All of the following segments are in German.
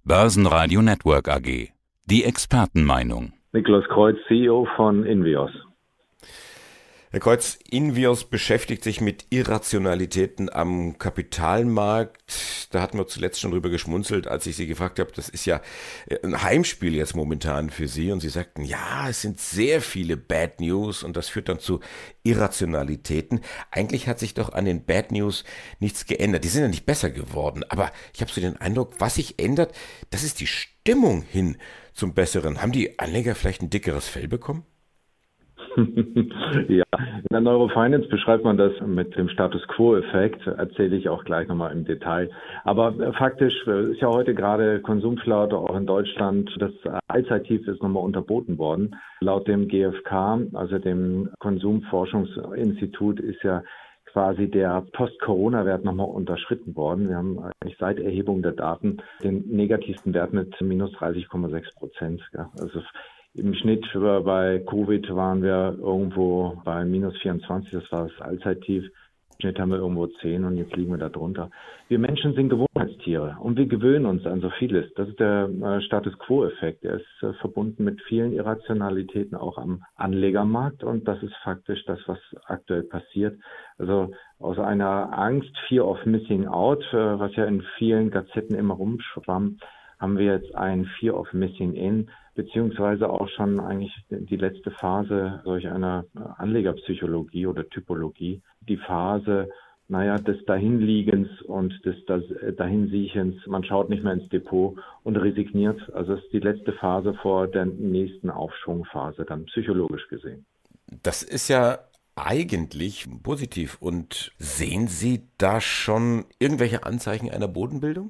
Börsenradio Network AG. Die Expertenmeinung. Niklas Kreuz, CEO von Invios. Herr Kreuz, Invios beschäftigt sich mit Irrationalitäten am Kapitalmarkt. Da hatten wir zuletzt schon drüber geschmunzelt, als ich Sie gefragt habe, das ist ja ein Heimspiel jetzt momentan für Sie. Und Sie sagten, ja, es sind sehr viele Bad News und das führt dann zu Irrationalitäten. Eigentlich hat sich doch an den Bad News nichts geändert. Die sind ja nicht besser geworden. Aber ich habe so den Eindruck, was sich ändert, das ist die Stimmung hin zum Besseren. Haben die Anleger vielleicht ein dickeres Fell bekommen? Ja, in der Neurofinance beschreibt man das mit dem Status Quo-Effekt, erzähle ich auch gleich nochmal im Detail. Aber faktisch ist ja heute gerade Konsumflaute auch in Deutschland, das Allzeittief ist nochmal unterboten worden. Laut dem GfK, also dem Konsumforschungsinstitut, ist ja quasi der Post-Corona-Wert nochmal unterschritten worden. Wir haben eigentlich seit Erhebung der Daten den negativsten Wert mit minus 30,6%. Ja. Also im Schnitt bei Covid waren wir irgendwo bei minus 24, das war das Allzeittief. Im Schnitt haben wir irgendwo 10 und jetzt liegen wir da drunter. Wir Menschen sind Gewohnheitstiere und wir gewöhnen uns an so vieles. Das ist der Status Quo-Effekt. Der ist verbunden mit vielen Irrationalitäten auch am Anlegermarkt und das ist faktisch das, was aktuell passiert. Also aus einer Angst, Fear of Missing Out, was ja in vielen Gazetten immer rumschwamm, haben wir jetzt ein Fear of Missing In, beziehungsweise auch schon eigentlich die letzte Phase solch einer Anlegerpsychologie oder Typologie, die Phase, des Dahinliegens und des Dahinsiechens. Man schaut nicht mehr ins Depot und resigniert. Also es ist die letzte Phase vor der nächsten Aufschwungphase, dann psychologisch gesehen. Das ist ja eigentlich positiv. Und sehen Sie da schon irgendwelche Anzeichen einer Bodenbildung?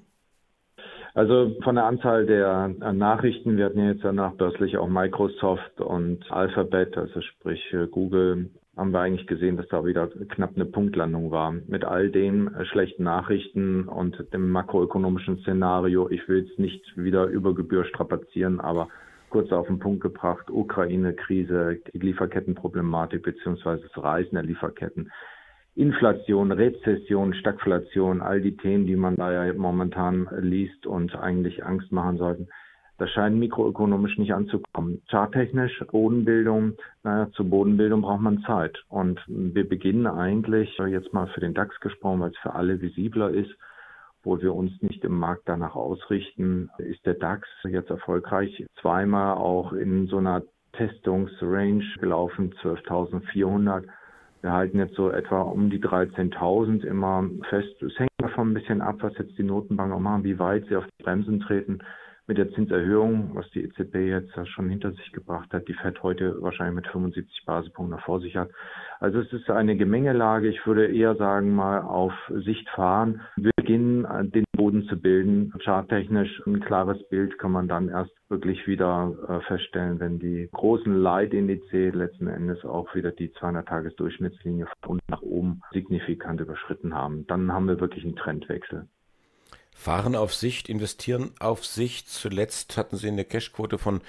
Also von der Anzahl der Nachrichten, wir hatten ja jetzt danach börslich auch Microsoft und Alphabet, also sprich Google, haben wir eigentlich gesehen, dass da wieder knapp eine Punktlandung war. Mit all den schlechten Nachrichten und dem makroökonomischen Szenario, ich will jetzt nicht wieder über Gebühr strapazieren, aber kurz auf den Punkt gebracht, Ukraine-Krise, die Lieferkettenproblematik beziehungsweise das Reißen der Lieferketten. Inflation, Rezession, Stagflation, all die Themen, die man da ja momentan liest und eigentlich Angst machen sollten, das scheint mikroökonomisch nicht anzukommen. Charttechnisch, Bodenbildung, zur Bodenbildung braucht man Zeit. Und wir beginnen eigentlich, jetzt mal für den DAX gesprochen, weil es für alle visibler ist, wo wir uns nicht im Markt danach ausrichten, ist der DAX jetzt erfolgreich zweimal auch in so einer Testungsrange gelaufen, 12.400. Wir halten jetzt so etwa um die 13.000 immer fest. Es hängt davon ein bisschen ab, was jetzt die Notenbank auch machen, wie weit sie auf die Bremsen treten mit der Zinserhöhung, was die EZB jetzt schon hinter sich gebracht hat. Die Fed heute wahrscheinlich mit 75 Basispunkten noch vor sich hat. Also es ist eine Gemengelage. Ich würde eher sagen, mal auf Sicht fahren. Wir beginnen, den Boden zu bilden. Charttechnisch ein klares Bild kann man dann erst wirklich wieder feststellen, wenn die großen Leitindizes letzten Endes auch wieder die 200-Tages-Durchschnittslinie von unten nach oben signifikant überschritten haben. Dann haben wir wirklich einen Trendwechsel. Fahren auf Sicht, investieren auf Sicht. Zuletzt hatten Sie eine Cashquote von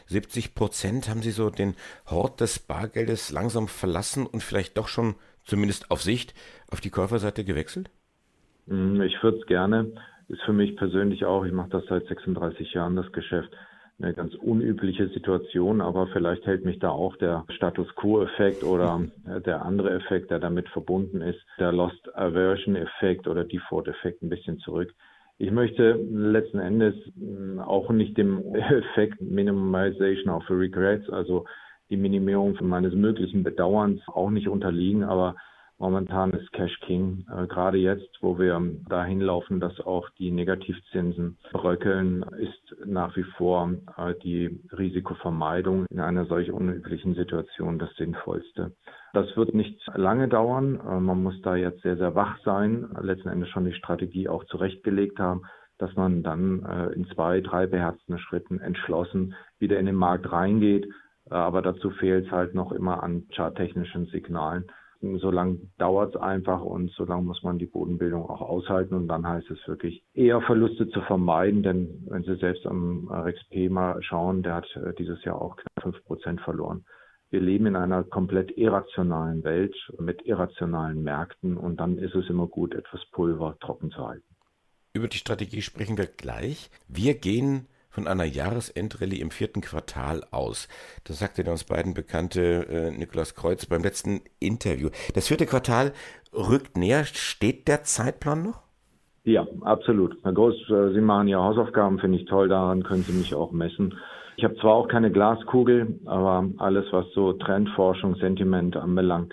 70%. Haben Sie so den Hort des Bargeldes langsam verlassen und vielleicht doch schon, zumindest auf Sicht, auf die Käuferseite gewechselt? Ich würde es gerne. Ist für mich persönlich auch, ich mache das seit 36 Jahren, das Geschäft, eine ganz unübliche Situation, aber vielleicht hält mich da auch der Status Quo-Effekt oder der andere Effekt, der damit verbunden ist, der Lost Aversion-Effekt oder Default-Effekt ein bisschen zurück. Ich möchte letzten Endes auch nicht dem Effekt Minimization of Regrets, also die Minimierung meines möglichen Bedauerns, auch nicht unterliegen, aber momentan ist Cash King. Gerade jetzt, wo wir dahin laufen, dass auch die Negativzinsen bröckeln, ist nach wie vor die Risikovermeidung in einer solch unüblichen Situation das Sinnvollste. Das wird nicht lange dauern. Man muss da jetzt sehr, sehr wach sein, letzten Endes schon die Strategie auch zurechtgelegt haben, dass man dann in 2, 3 beherzten Schritten entschlossen wieder in den Markt reingeht. Aber dazu fehlt es halt noch immer an charttechnischen Signalen. So lange dauert es einfach und so lange muss man die Bodenbildung auch aushalten und dann heißt es wirklich eher Verluste zu vermeiden, denn wenn Sie selbst am RXP mal schauen, der hat dieses Jahr auch knapp 5% verloren. Wir leben in einer komplett irrationalen Welt mit irrationalen Märkten und dann ist es immer gut, etwas Pulver trocken zu halten. Über die Strategie sprechen wir gleich. Wir gehen von einer Jahresendrallye im 4. Quartal aus. Das sagte der uns beiden bekannte Nikolaus Kreuz beim letzten Interview. Das 4. Quartal rückt näher. Steht der Zeitplan noch? Ja, absolut. Herr Groß, Sie machen Ihre Hausaufgaben, finde ich toll, daran können Sie mich auch messen. Ich habe zwar auch keine Glaskugel, aber alles, was so Trendforschung, Sentiment anbelangt,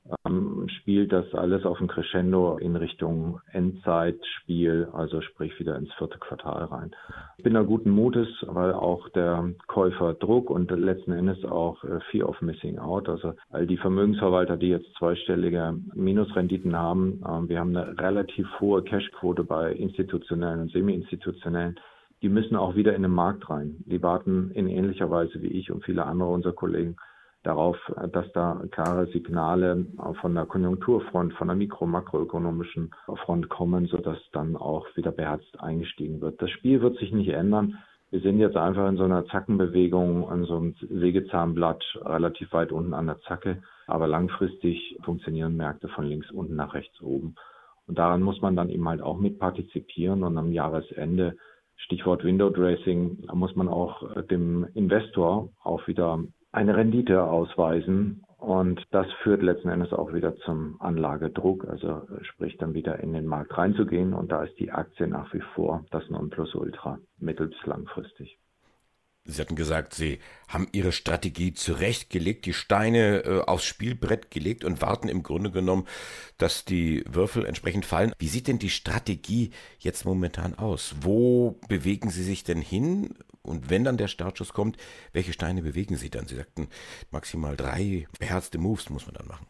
spielt das alles auf ein Crescendo in Richtung Endzeitspiel, also sprich wieder ins 4. Quartal rein. Ich bin da guten Mutes, weil auch der Käuferdruck und letzten Endes auch Fear of Missing Out, also all die Vermögensverwalter, die jetzt zweistellige Minusrenditen haben, wir haben eine relativ hohe Cashquote bei institutionellen und semi-institutionellen, die müssen auch wieder in den Markt rein. Die warten in ähnlicher Weise wie ich und viele andere unserer Kollegen darauf, dass da klare Signale von der Konjunkturfront, von der makroökonomischen Front kommen, sodass dann auch wieder beherzt eingestiegen wird. Das Spiel wird sich nicht ändern. Wir sind jetzt einfach in so einer Zackenbewegung, an so einem Sägezahnblatt relativ weit unten an der Zacke. Aber langfristig funktionieren Märkte von links unten nach rechts oben. Und daran muss man dann eben halt auch mit partizipieren. Und am Jahresende, Stichwort Window Dressing, da muss man auch dem Investor auch wieder eine Rendite ausweisen und das führt letzten Endes auch wieder zum Anlagedruck, also sprich dann wieder in den Markt reinzugehen und da ist die Aktie nach wie vor das Nonplusultra mittel- bis langfristig. Sie hatten gesagt, Sie haben Ihre Strategie zurechtgelegt, die Steine aufs Spielbrett gelegt und warten im Grunde genommen, dass die Würfel entsprechend fallen. Wie sieht denn die Strategie jetzt momentan aus? Wo bewegen Sie sich denn hin? Und wenn dann der Startschuss kommt, welche Steine bewegen Sie dann? Sie sagten, maximal 3 beherzte Moves muss man dann machen.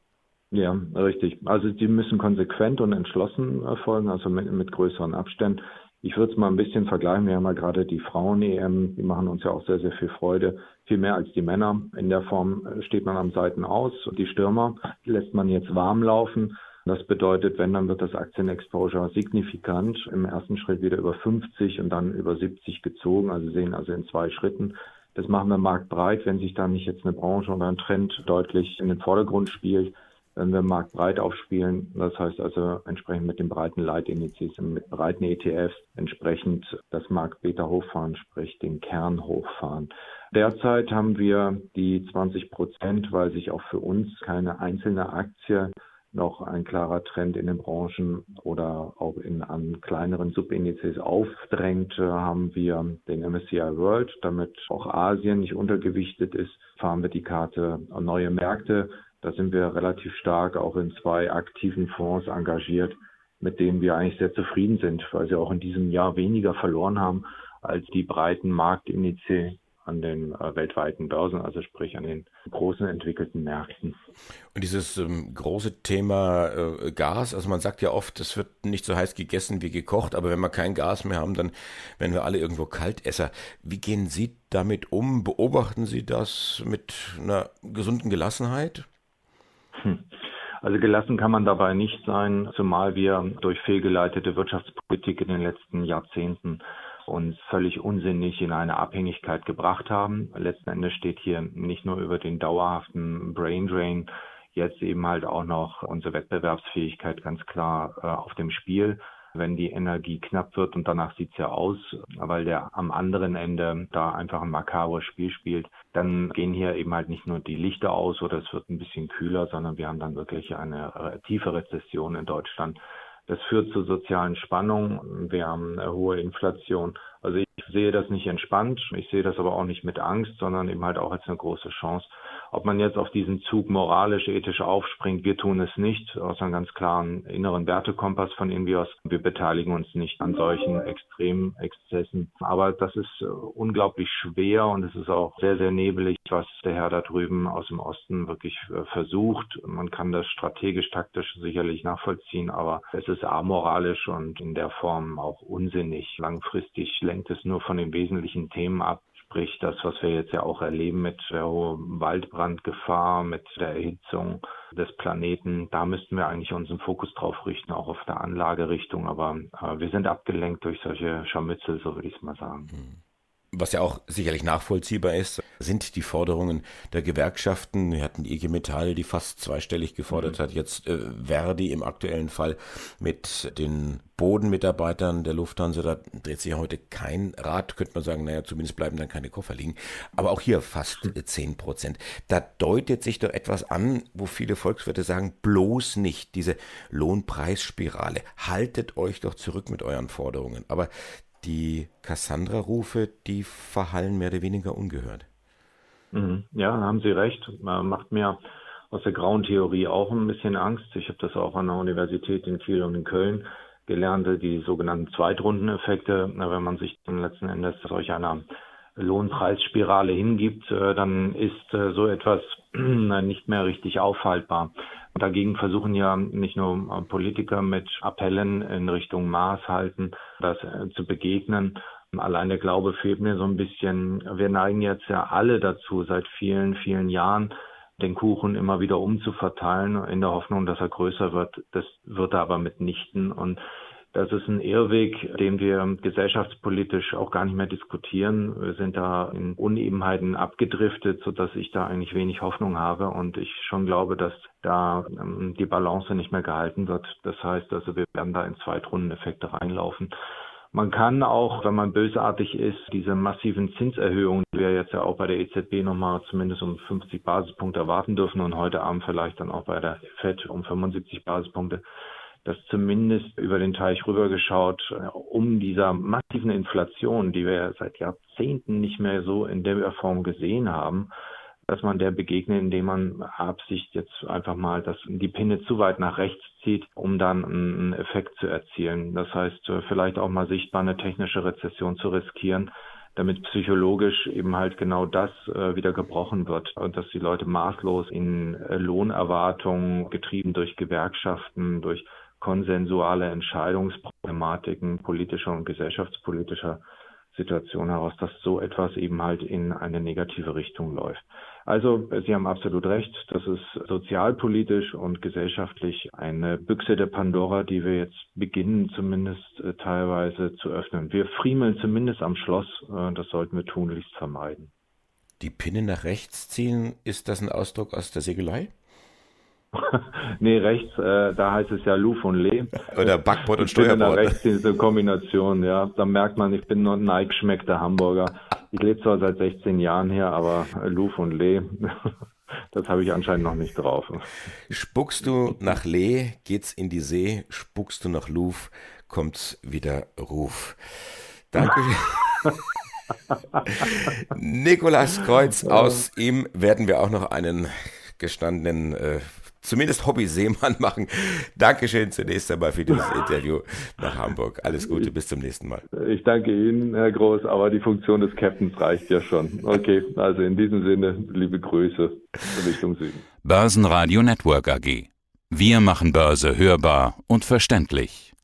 Ja, richtig. Also die müssen konsequent und entschlossen erfolgen, also mit größeren Abständen. Ich würde es mal ein bisschen vergleichen. Wir haben ja gerade die Frauen-EM, die machen uns ja auch sehr, sehr viel Freude, viel mehr als die Männer. In der Form steht man am Seiten aus. Die Stürmer lässt man jetzt warm laufen. Das bedeutet, wenn, dann wird das Aktienexposure signifikant im ersten Schritt wieder über 50 und dann über 70 gezogen. Also sehen also in 2 Schritten. Das machen wir marktbreit, wenn sich da nicht jetzt eine Branche oder ein Trend deutlich in den Vordergrund spielt. Wenn wir marktbreit aufspielen, das heißt also entsprechend mit den breiten Leitindizes, mit breiten ETFs, entsprechend das Marktbeta hochfahren, sprich den Kern hochfahren. Derzeit haben wir die 20%, weil sich auch für uns keine einzelne Aktie noch ein klarer Trend in den Branchen oder auch an kleineren Subindizes aufdrängt, haben wir den MSCI World, damit auch Asien nicht untergewichtet ist, fahren wir die Karte neue Märkte. Da sind wir relativ stark auch in 2 aktiven Fonds engagiert, mit denen wir eigentlich sehr zufrieden sind, weil sie auch in diesem Jahr weniger verloren haben als die breiten Marktindizes an den weltweiten Börsen, also sprich an den großen entwickelten Märkten. Und dieses große Thema Gas, also man sagt ja oft, es wird nicht so heiß gegessen wie gekocht, aber wenn wir kein Gas mehr haben, dann werden wir alle irgendwo Kaltesser. Wie gehen Sie damit um? Beobachten Sie das mit einer gesunden Gelassenheit? Also gelassen kann man dabei nicht sein, zumal wir durch fehlgeleitete Wirtschaftspolitik in den letzten Jahrzehnten uns völlig unsinnig in eine Abhängigkeit gebracht haben. Letzten Endes steht hier nicht nur über den dauerhaften Braindrain jetzt eben halt auch noch unsere Wettbewerbsfähigkeit ganz klar auf dem Spiel. Wenn die Energie knapp wird und danach sieht's ja aus, weil der am anderen Ende da einfach ein makabres Spiel spielt, dann gehen hier eben halt nicht nur die Lichter aus oder es wird ein bisschen kühler, sondern wir haben dann wirklich eine tiefe Rezession in Deutschland. Das führt zu sozialen Spannungen. Wir haben eine hohe Inflation. Also ich sehe das nicht entspannt. Ich sehe das aber auch nicht mit Angst, sondern eben halt auch als eine große Chance. Ob man jetzt auf diesen Zug moralisch, ethisch aufspringt, wir tun es nicht, aus einem ganz klaren inneren Wertekompass von Invios. Wir beteiligen uns nicht an solchen Extremexzessen. Aber das ist unglaublich schwer und es ist auch sehr, sehr nebelig, was der Herr da drüben aus dem Osten wirklich versucht. Man kann das strategisch, taktisch sicherlich nachvollziehen, aber es ist amoralisch und in der Form auch unsinnig. Langfristig lenkt es nur von den wesentlichen Themen ab. Sprich, das, was wir jetzt ja auch erleben mit der hohen Waldbrandgefahr, mit der Erhitzung des Planeten, da müssten wir eigentlich unseren Fokus drauf richten, auch auf der Anlagerichtung. Aber wir sind abgelenkt durch solche Scharmützel, so würde ich es mal sagen. Was ja auch sicherlich nachvollziehbar ist. sind die Forderungen der Gewerkschaften. Wir hatten die IG Metall, die fast zweistellig gefordert hat, jetzt Verdi im aktuellen Fall mit den Bodenmitarbeitern der Lufthansa, da dreht sich heute kein Rad, könnte man sagen, naja, zumindest bleiben dann keine Koffer liegen, aber auch hier fast 10%. Da deutet sich doch etwas an, wo viele Volkswirte sagen, bloß nicht diese Lohnpreisspirale. Haltet euch doch zurück mit euren Forderungen. Aber die Cassandra-Rufe, die verhallen mehr oder weniger ungehört. Ja, haben Sie recht. Man macht mir aus der grauen Theorie auch ein bisschen Angst. Ich habe das auch an der Universität in Kiel und in Köln gelernt, die sogenannten Zweitrundeneffekte. Wenn man sich dann letzten Endes solch einer Lohnpreisspirale hingibt, dann ist so etwas nicht mehr richtig aufhaltbar. Dagegen versuchen ja nicht nur Politiker mit Appellen in Richtung Maß halten, das zu begegnen. Allein der Glaube fehlt mir so ein bisschen. Wir neigen jetzt ja alle dazu, seit vielen, vielen Jahren den Kuchen immer wieder umzuverteilen, in der Hoffnung, dass er größer wird. Das wird er aber mitnichten. Und das ist ein Irrweg, den wir gesellschaftspolitisch auch gar nicht mehr diskutieren. Wir sind da in Unebenheiten abgedriftet, sodass ich da eigentlich wenig Hoffnung habe und ich schon glaube, dass da die Balance nicht mehr gehalten wird. Das heißt also, wir werden da in Zweitrundeneffekte reinlaufen. Man kann auch, wenn man bösartig ist, diese massiven Zinserhöhungen, die wir jetzt ja auch bei der EZB nochmal zumindest um 50 Basispunkte erwarten dürfen und heute Abend vielleicht dann auch bei der FED um 75 Basispunkte, dass zumindest über den Teich rübergeschaut, um dieser massiven Inflation, die wir seit Jahrzehnten nicht mehr so in der Form gesehen haben, dass man der begegnet, indem man Absicht jetzt einfach mal die Pinne zu weit nach rechts zieht, um dann einen Effekt zu erzielen. Das heißt, vielleicht auch mal sichtbar eine technische Rezession zu riskieren, damit psychologisch eben halt genau das wieder gebrochen wird und dass die Leute maßlos in Lohnerwartungen, getrieben durch Gewerkschaften, durch konsensuale Entscheidungsproblematiken politischer und gesellschaftspolitischer Situation heraus, dass so etwas eben halt in eine negative Richtung läuft. Also Sie haben absolut recht, das ist sozialpolitisch und gesellschaftlich eine Büchse der Pandora, die wir jetzt beginnen zumindest teilweise zu öffnen. Wir friemeln zumindest am Schloss, das sollten wir tunlichst vermeiden. Die Pinne nach rechts ziehen, ist das ein Ausdruck aus der Segelei? Nee, rechts, da heißt es ja Luf und Lee. Oder Backbord und Steuerbord. Rechts diese Kombination, ja. Da merkt man, ich bin nur ein eingeschmeckter Hamburger. Ich lebe zwar seit 16 Jahren hier, aber Luf und Lee, das habe ich anscheinend noch nicht drauf. Spuckst du nach Lee, geht's in die See. Spuckst du nach Luf, kommt's wieder Ruf. Danke. Nikolaus Kreuz, aus ihm werden wir auch noch einen gestandenen zumindest Hobby-Seemann machen. Dankeschön zunächst einmal für dieses Interview nach Hamburg. Alles Gute, bis zum nächsten Mal. Ich danke Ihnen, Herr Groß, aber die Funktion des Captains reicht ja schon. Okay, also in diesem Sinne, liebe Grüße Richtung Süden. Börsenradio Network AG. Wir machen Börse hörbar und verständlich.